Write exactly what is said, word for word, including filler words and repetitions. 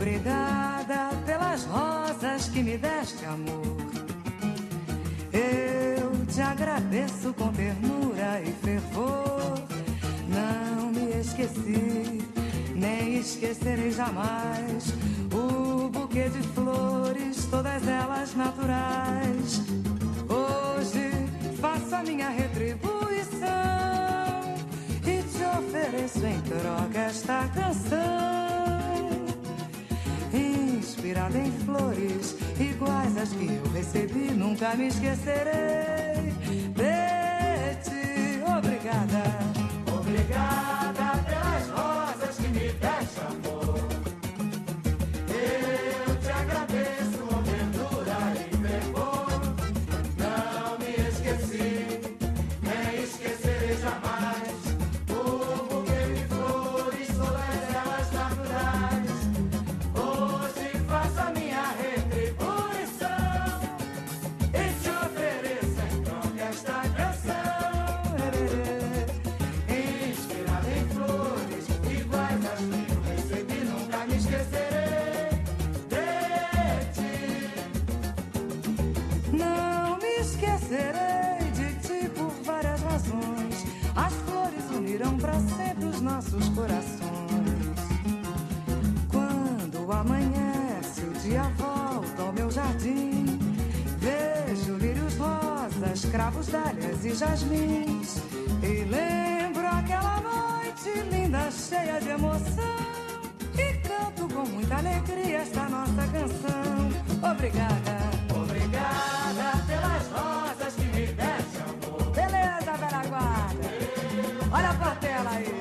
Obrigada pelas rosas que me deste, amor. Eu te agradeço com ternura e fervor. Não me esqueci, nem esquecerei jamais o buquê de flores, todas elas naturais. Hoje faço a minha retribuição e te ofereço em troca esta canção, inspirada em flores iguais às que eu recebi. Nunca me esquecerei de ti. Obrigada. Obrigada pelas rosas que me deste, amor. Eu te agradeço com ternura e fervor. Não me esqueci, nem esquecerei jamais o buquê de flores, todas elas naturais. Hoje faço a minha retribuição e te ofereço em troca esta canção, inspirada em flores iguais às que eu recebi. Nunca me esquecerei de ti. Não me esquecerei de ti por várias razões. As flores unirão para sempre os nossos corações. Quando amanhece, o dia volta ao meu jardim. Vejo lírios rosas, cravos, dálias e jasmins, e lembro aquela noite linda, cheia de emoção, e canto com muita alegria esta nossa canção. Obrigada, obrigada pelas rosas que me deste, amor. Beleza, velha guarda. Olha a portela aí.